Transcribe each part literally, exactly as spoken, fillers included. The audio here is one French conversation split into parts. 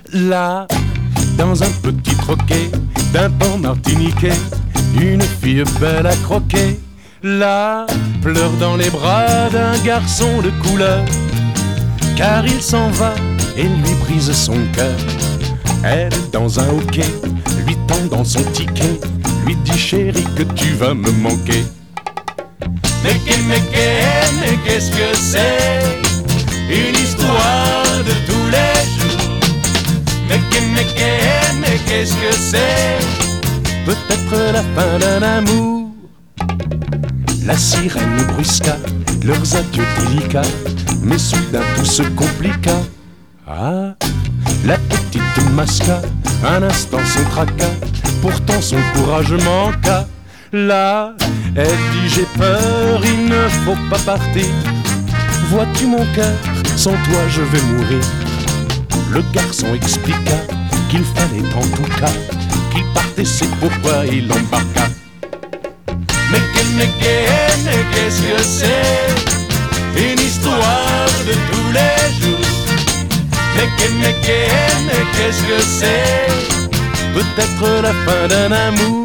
Là, dans un petit troquet d'un port martiniquais, une fille belle à croquer. Là, pleure dans les bras d'un garçon de couleur, car il s'en va et lui brise son cœur. Elle est dans un hockey, lui tend dans son ticket, lui dit chérie que tu vas me manquer. Mais qu'est, mais qu'est, mais qu'est-ce que c'est? Une histoire de tous les jours. Mais qu'est, mais qu'est, mais qu'est-ce que c'est? Peut-être la fin d'un amour. La sirène brusqua leurs adieux délicats, mais soudain tout se compliqua. Ah, la petite masqua un instant son tracas, pourtant son courage manqua. Là, elle dit j'ai peur, il ne faut pas partir. Vois-tu mon cœur, sans toi je vais mourir. Le garçon expliqua qu'il fallait en tout cas qu'il partait, c'est pourquoi il embarqua. Mais qu'est, mais qu'est, mais qu'est-ce que c'est? Une histoire de tous les jours. Mais qu'est, mais qu'est, mais qu'est-ce que c'est? Peut-être la fin d'un amour.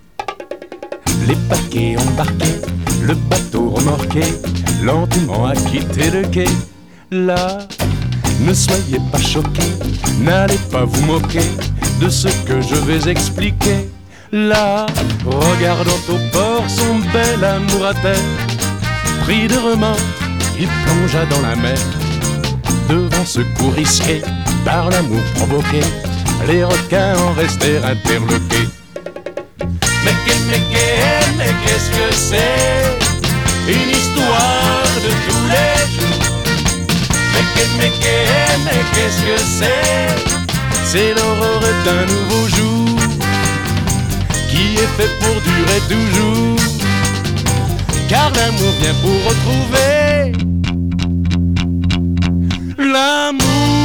Les paquets embarqués, le bateau remorqué, lentement a quitté le quai. Là, ne soyez pas choqués, n'allez pas vous moquer de ce que je vais expliquer. Là, regardant au port son bel amour à terre, pris de remords, il plongea dans la mer. Devant ce coup risqué, par l'amour provoqué, les requins en restèrent interloqués. Mais qu'est, mais qu'est, mais qu'est-ce que c'est? Une histoire de tous les jours. Mais qu'est, mais qu'est, mais qu'est-ce que c'est? C'est l'aurore d'un nouveau jour qui est fait pour durer toujours, car l'amour vient pour retrouver l'amour.